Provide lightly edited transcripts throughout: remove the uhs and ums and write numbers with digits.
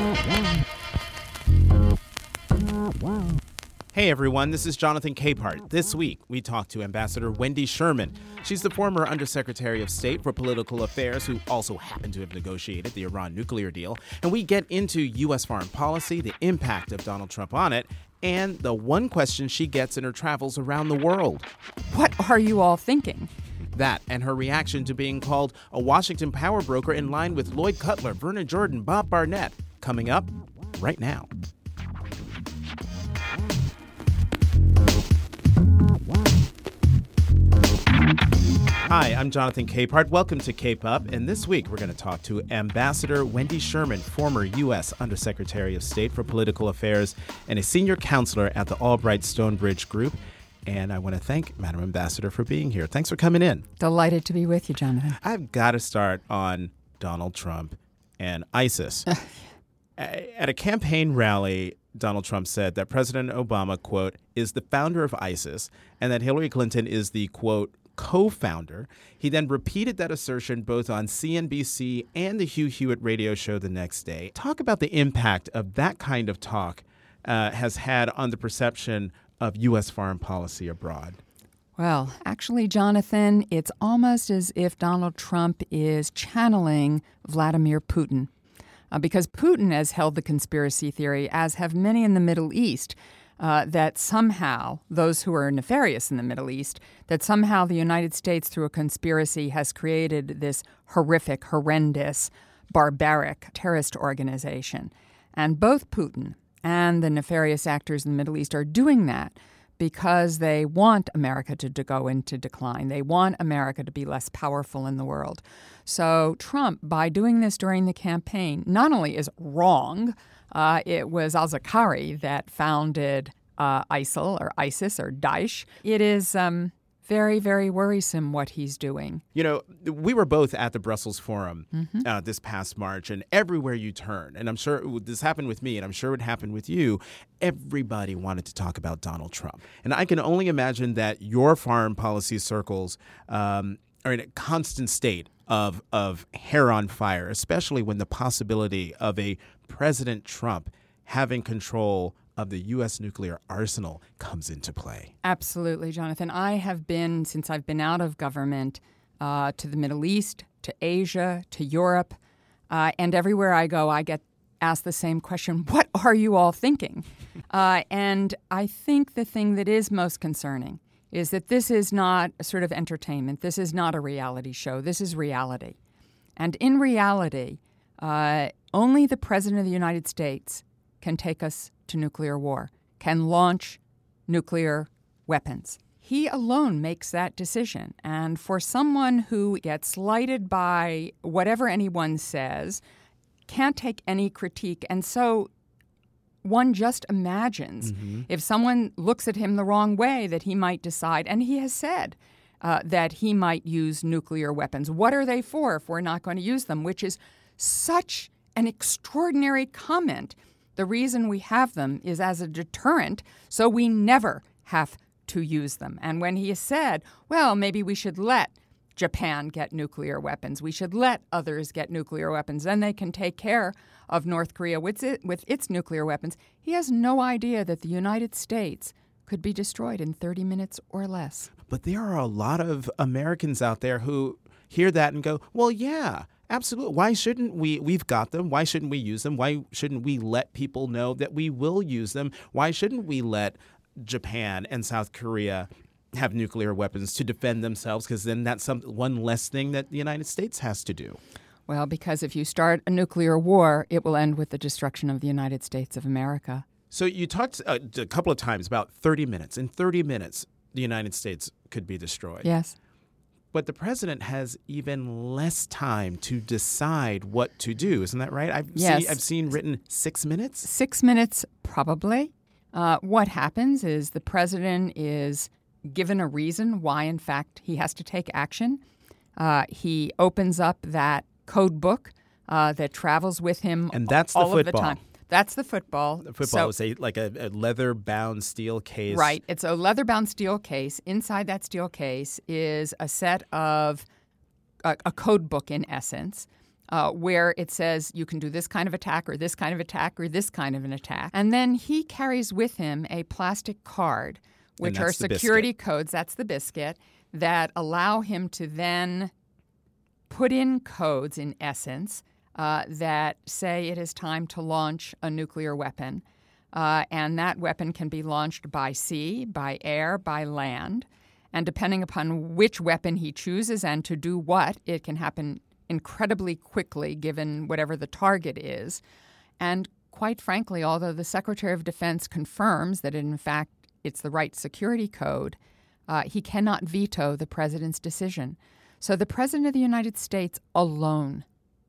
Hey everyone, this is Jonathan Capehart. This week, we talked to Ambassador Wendy Sherman. She's the former Undersecretary of State for Political Affairs who also happened to have negotiated the Iran nuclear deal. And we get into U.S. foreign policy, the impact of Donald Trump on it, and the one question she gets in her travels around the world. What are you all thinking? That and her reaction to being called a Washington power broker in line with Lloyd Cutler, Vernon Jordan, Bob Barnett. Coming up right now. Hi, I'm Jonathan Capehart. Welcome to Cape Up. And this week, we're going to talk to Ambassador Wendy Sherman, former U.S. Undersecretary of State for Political Affairs and a senior counselor at the Albright Stonebridge Group. And I want to thank Madam Ambassador for being here. Thanks for coming in. Delighted to be with you, Jonathan. I've got to start on Donald Trump and ISIS. At a campaign rally, Donald Trump said that President Obama, quote, is the founder of ISIS and that Hillary Clinton is the, quote, co-founder. He then repeated that assertion both on CNBC and the Hugh Hewitt radio show the next day. Talk about the impact of that kind of talk has had on the perception of U.S. foreign policy abroad. Well, actually, Jonathan, it's almost as if Donald Trump is channeling Vladimir Putin. Because Putin has held the conspiracy theory, as have many in the Middle East, that somehow, those who are nefarious in the Middle East, that somehow the United States, through a conspiracy, has created this horrific, horrendous, barbaric terrorist organization. And both Putin and the nefarious actors in the Middle East are doing that because they want America to go into decline. They want America to be less powerful in the world. So Trump, by doing this during the campaign, not only is wrong, it was al-Zakari that founded ISIL or ISIS or Daesh. It is very, very worrisome what he's doing. You know, we were both at the Brussels Forum this past March, and everywhere you turn, and I'm sure this happened with me, and I'm sure it happened with you, everybody wanted to talk about Donald Trump. And I can only imagine that your foreign policy circles are in a constant state of hair on fire, especially when the possibility of a President Trump having control of the U.S. nuclear arsenal comes into play. Absolutely, Jonathan. I have been, since I've been out of government, to the Middle East, to Asia, to Europe, and everywhere I go, I get asked the same question, what are you all thinking? And I think the thing that is most concerning is that this is not a sort of entertainment. This is not a reality show. This is reality. And in reality, only the President of the United States can take us to nuclear war, can launch nuclear weapons. He alone makes that decision. And for someone who gets slighted by whatever anyone says, can't take any critique, and so one just imagines if someone looks at him the wrong way that he might decide, and he has said that he might use nuclear weapons. What are they for if we're not going to use them? Which is such an extraordinary comment. The reason we have them is as a deterrent, so we never have to use them. And when he has said, well, maybe we should let Japan get nuclear weapons, we should let others get nuclear weapons, then they can take care of North Korea with its nuclear weapons, he has no idea that the United States could be destroyed in 30 minutes or less. But there are a lot of Americans out there who hear that and go, well, yeah, absolutely. Why shouldn't we? We've got them. Why shouldn't we use them? Why shouldn't we let people know that we will use them? Why shouldn't we let Japan and South Korea have nuclear weapons to defend themselves? Because then that's one less thing that the United States has to do. Well, because if you start a nuclear war, it will end with the destruction of the United States of America. So you talked a couple of times about 30 minutes. In 30 minutes, the United States could be destroyed. Yes. But the president has even less time to decide what to do. Isn't that right? I've seen written 6 minutes. 6 minutes, probably. What happens is the president is given a reason why, in fact, he has to take action. He opens up that code book that travels with him and that's all the of the time. That's the football. The football is a leather-bound steel case. Right. It's a leather-bound steel case. Inside that steel case is a set of a code book, in essence, where it says you can do this kind of attack or this kind of attack or this kind of an attack. And then he carries with him a plastic card, which are security codes, that's the biscuit, that allow him to then put in codes, in essence, that say it is time to launch a nuclear weapon. And that weapon can be launched by sea, by air, by land. And depending upon which weapon he chooses and to do what, it can happen incredibly quickly given whatever the target is. And quite frankly, although the Secretary of Defense confirms that in fact it's the right security code, he cannot veto the president's decision. So the president of the United States alone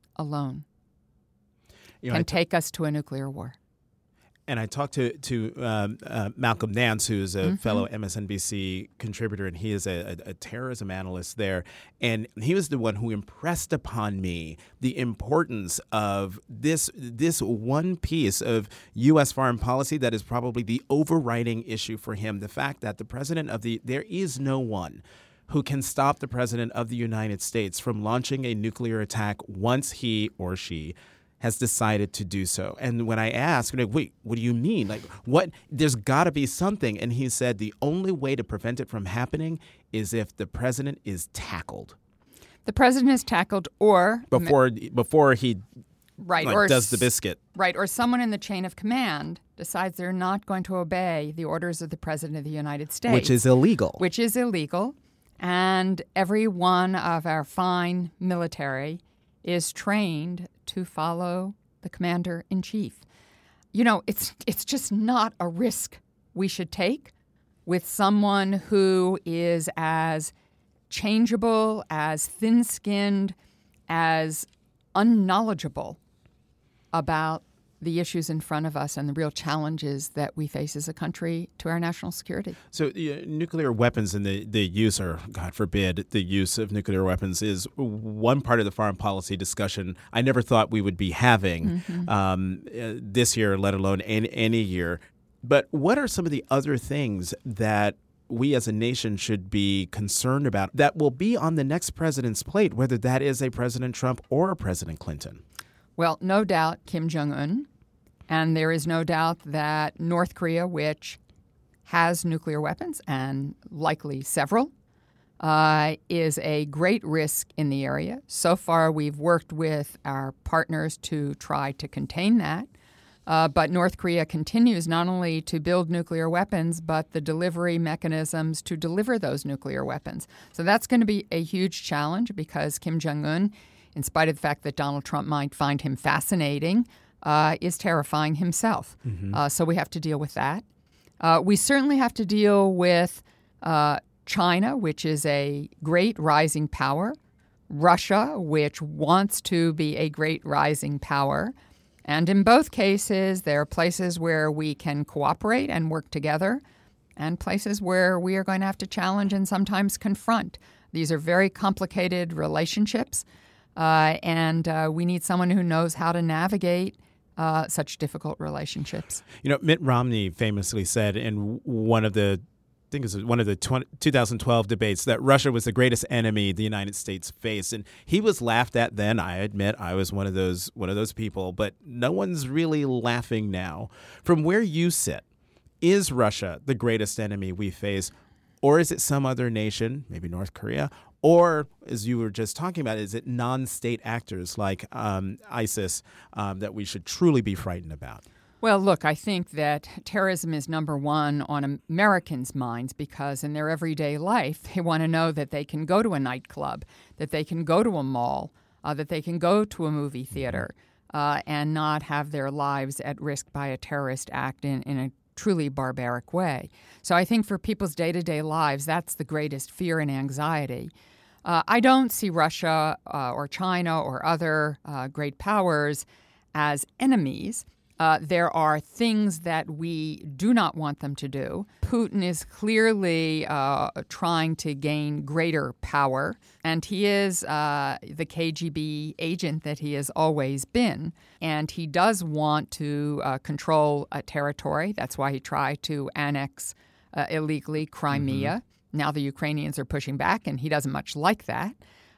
can take us to a nuclear war. And I talked to Malcolm Nance, who's a fellow MSNBC contributor, and he is a terrorism analyst there. And he was the one who impressed upon me the importance of this one piece of U.S. foreign policy that is probably the overriding issue for him, the fact that there is no one who can stop the president of the United States from launching a nuclear attack once he or she has decided to do so. And when I asked, wait, what do you mean? Like, what? There's got to be something. And he said the only way to prevent it from happening is if the president is tackled. The president is tackled, or before he does the biscuit. Right, or someone in the chain of command decides they're not going to obey the orders of the president of the United States. Which is illegal. And every one of our fine military is trained to follow the commander-in-chief. You know, it's just not a risk we should take with someone who is as changeable, as thin-skinned, as unknowledgeable about the issues in front of us and the real challenges that we face as a country to our national security. So nuclear weapons and the use, or God forbid, the use of nuclear weapons is one part of the foreign policy discussion I never thought we would be having this year, let alone any year. But what are some of the other things that we as a nation should be concerned about that will be on the next president's plate, whether that is a President Trump or a President Clinton? Well, no doubt Kim Jong-un, and there is no doubt that North Korea, which has nuclear weapons and likely several, is a great risk in the area. So far, we've worked with our partners to try to contain that. But North Korea continues not only to build nuclear weapons, but the delivery mechanisms to deliver those nuclear weapons. So that's going to be a huge challenge because Kim Jong-un, in spite of the fact that Donald Trump might find him fascinating, is terrifying himself. So we have to deal with that. We certainly have to deal with China, which is a great rising power, Russia, which wants to be a great rising power. And in both cases, there are places where we can cooperate and work together, and places where we are going to have to challenge and sometimes confront. These are very complicated relationships. And we need someone who knows how to navigate such difficult relationships. You know, Mitt Romney famously said in one of the 2012 debates that Russia was the greatest enemy the United States faced, and he was laughed at then. I admit I was one of those people, but no one's really laughing now. From where you sit, is Russia the greatest enemy we face, or is it some other nation, maybe North Korea? Or, as you were just talking about, is it non-state actors like ISIS that we should truly be frightened about? Well, look, I think that terrorism is number one on Americans' minds because in their everyday life, they want to know that they can go to a nightclub, that they can go to a mall, that they can go to a movie theater and not have their lives at risk by a terrorist act in a truly barbaric way. So I think for people's day-to-day lives, that's the greatest fear and anxiety. I don't see Russia or China or other great powers as enemies. There are things that we do not want them to do. Putin is clearly trying to gain greater power, and he is the KGB agent that he has always been. And he does want to control a territory. That's why he tried to annex illegally Crimea. Now the Ukrainians are pushing back, and he doesn't much like that.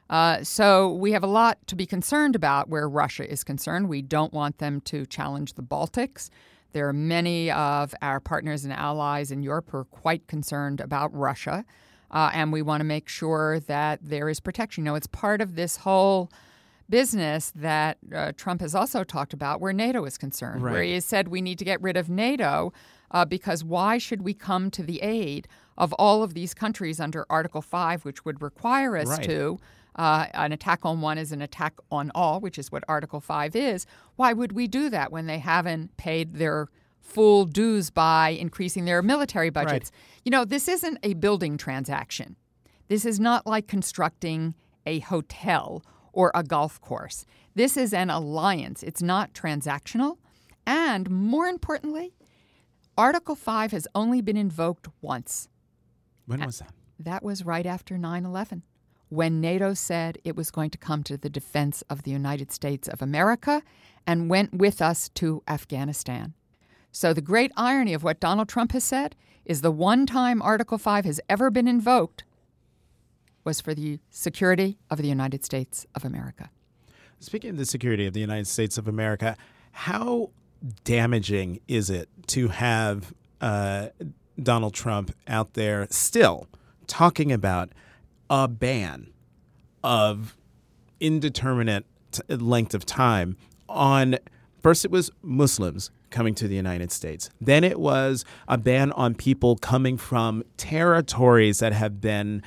So we have a lot to be concerned about where Russia is concerned. We don't want them to challenge the Baltics. There are many of our partners and allies in Europe who are quite concerned about Russia, and we want to make sure that there is protection. You know, it's part of this whole business that Trump has also talked about where NATO is concerned, right, where he has said we need to get rid of NATO because why should we come to the aid of all of these countries under Article 5, which would require us right, to an attack on one is an attack on all, which is what Article 5 is. Why would we do that when they haven't paid their full dues by increasing their military budgets? Right. You know, this isn't a building transaction. This is not like constructing a hotel or a golf course. This is an alliance. It's not transactional. And more importantly, Article 5 has only been invoked once. When was that? That was right after 9/11, when NATO said it was going to come to the defense of the United States of America and went with us to Afghanistan. So the great irony of what Donald Trump has said is the one time Article 5 has ever been invoked was for the security of the United States of America. Speaking of the security of the United States of America, how damaging is it to have Donald Trump out there still talking about a ban of indeterminate length of time on, first it was Muslims coming to the United States. Then it was a ban on people coming from territories that have been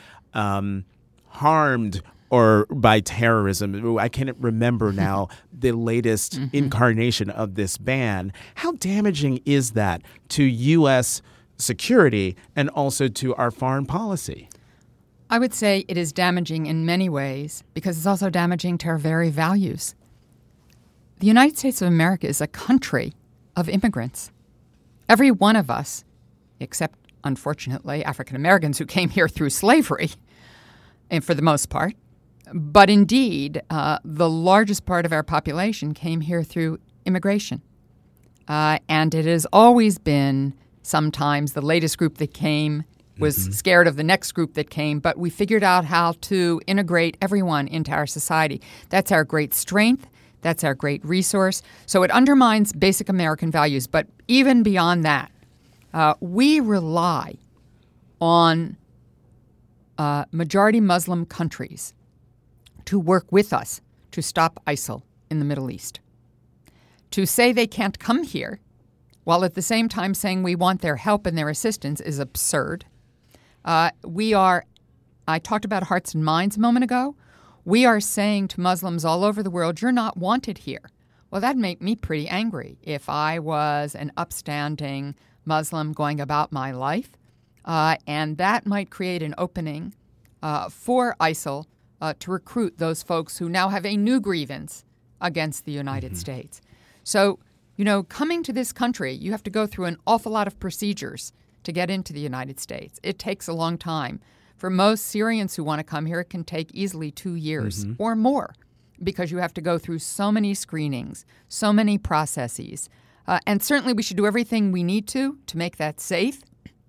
harmed or by terrorism. I can't remember now the latest incarnation of this ban. How damaging is that to U.S. security and also to our foreign policy? I would say it is damaging in many ways because it's also damaging to our very values. The United States of America is a country of immigrants. Every one of us, except, unfortunately, African Americans who came here through slavery, and for the most part, but indeed, the largest part of our population came here through immigration. And it has always been sometimes the latest group that came was scared of the next group that came, but we figured out how to integrate everyone into our society. That's our great strength. That's our great resource. So it undermines basic American values. But even beyond that, we rely on majority Muslim countries to work with us to stop ISIL in the Middle East. To say they can't come here, while at the same time saying we want their help and their assistance, is absurd. I talked about hearts and minds a moment ago. We are saying to Muslims all over the world, you're not wanted here. Well, that'd make me pretty angry if I was an upstanding Muslim going about my life. And that might create an opening for ISIL to recruit those folks who now have a new grievance against the United States. So, you know, coming to this country, you have to go through an awful lot of procedures to get into the United States. It takes a long time. For most Syrians who want to come here, it can take easily 2 years or more because you have to go through so many screenings, so many processes. And certainly we should do everything we need to make that safe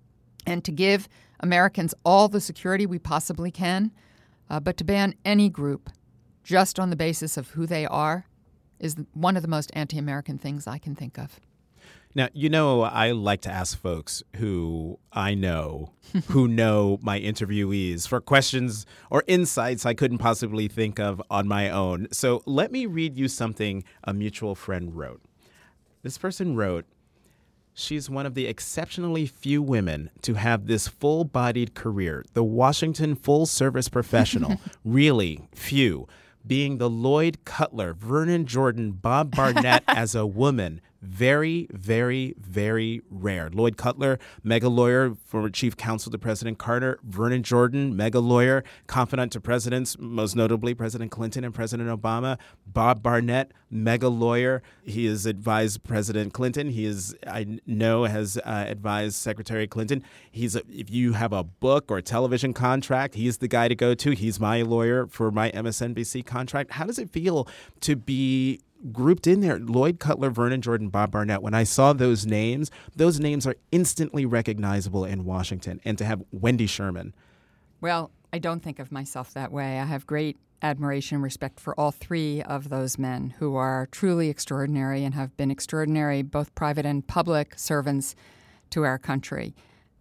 and to give Americans all the security we possibly can. But to ban any group just on the basis of who they are is one of the most anti-American things I can think of. Now, you know, I like to ask folks who I know, who know my interviewees for questions or insights I couldn't possibly think of on my own. So let me read you something a mutual friend wrote. This person wrote, she's one of the exceptionally few women to have this full-bodied career, the Washington full-service professional, really few, being the Lloyd Cutler, Vernon Jordan, Bob Barnett as a woman. Very, very, very rare. Lloyd Cutler, mega lawyer, former chief counsel to President Carter. Vernon Jordan, mega lawyer, confidant to presidents, most notably President Clinton and President Obama. Bob Barnett, mega lawyer. He has advised President Clinton. He is, I know, has advised Secretary Clinton. If you have a book or a television contract, he's the guy to go to. He's my lawyer for my MSNBC contract. How does it feel to be grouped in there? Lloyd Cutler, Vernon Jordan, Bob Barnett. When I saw those names are instantly recognizable in Washington. And to have Wendy Sherman. Well, I don't think of myself that way. I have great admiration and respect for all three of those men who are truly extraordinary and have been extraordinary, both private and public servants to our country.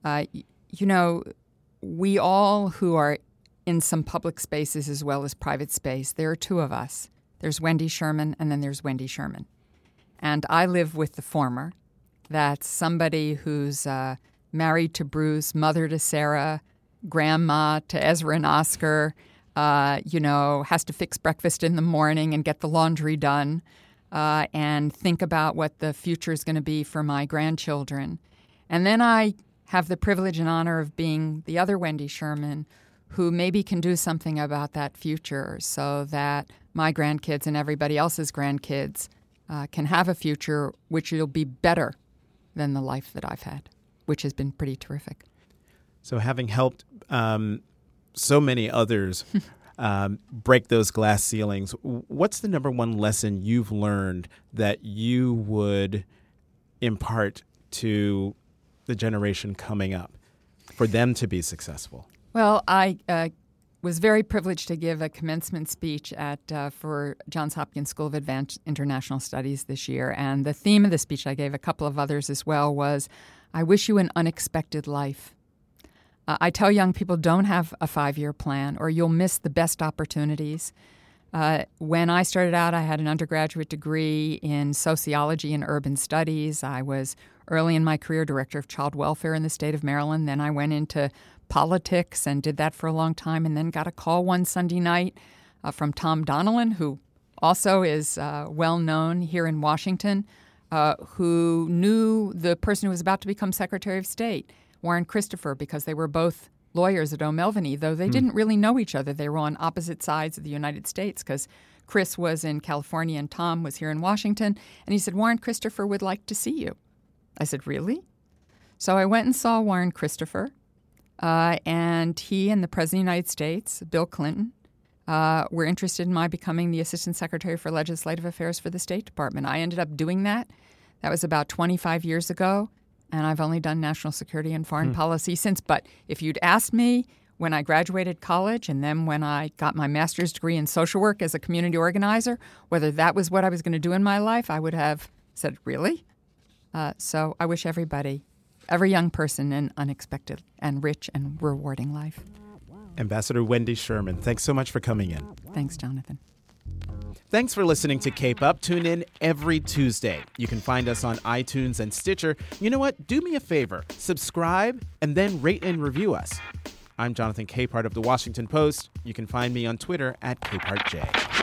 We all who are in some public spaces as well as private space, there are two of us. There's Wendy Sherman, and then there's Wendy Sherman. And I live with the former. That's somebody who's married to Bruce, mother to Sarah, grandma to Ezra and Oscar, has to fix breakfast in the morning and get the laundry done, and think about what the future is going to be for my grandchildren. And then I have the privilege and honor of being the other Wendy Sherman, who maybe can do something about that future so that my grandkids and everybody else's grandkids can have a future which will be better than the life that I've had, which has been pretty terrific. So having helped so many others break those glass ceilings, what's the number one lesson you've learned that you would impart to the generation coming up for them to be successful? Well, I was very privileged to give a commencement speech for Johns Hopkins School of Advanced International Studies this year. And the theme of the speech, I gave a couple of others as well, was, I wish you an unexpected life. I tell young people, don't have a 5-year plan or you'll miss the best opportunities. When I started out, I had an undergraduate degree in sociology and urban studies. I was early in my career director of child welfare in the state of Maryland. Then I went into politics and did that for a long time, and then got a call one Sunday night from Tom Donilon, who also is well known here in Washington, who knew the person who was about to become Secretary of State, Warren Christopher, because they were both lawyers at O'Melveny, though they didn't really know each other. They were on opposite sides of the United States because Chris was in California and Tom was here in Washington. And he said, Warren Christopher would like to see you. I said, really? So I went and saw Warren Christopher, and he and the President of the United States, Bill Clinton, were interested in my becoming the Assistant Secretary for Legislative Affairs for the State Department. I ended up doing that. That was about 25 years ago. And I've only done national security and foreign policy since. But if you'd asked me when I graduated college and then when I got my master's degree in social work as a community organizer, whether that was what I was going to do in my life, I would have said, really? So I wish every young person, an unexpected and rich and rewarding life. Ambassador Wendy Sherman, thanks so much for coming in. Thanks, Jonathan. Thanks for listening to Cape Up. Tune in every Tuesday. You can find us on iTunes and Stitcher. You know what? Do me a favor. Subscribe and then rate and review us. I'm Jonathan Capehart of The Washington Post. You can find me on Twitter at CapehartJ.